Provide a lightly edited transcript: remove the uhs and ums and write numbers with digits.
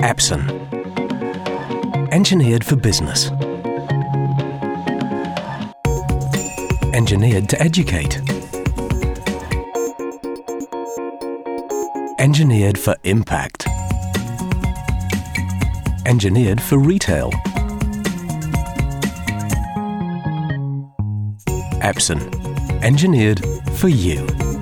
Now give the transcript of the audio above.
Epson. Engineered for business. Engineered to educate. Engineered for impact. Engineered for retail. Epson. Engineered for you.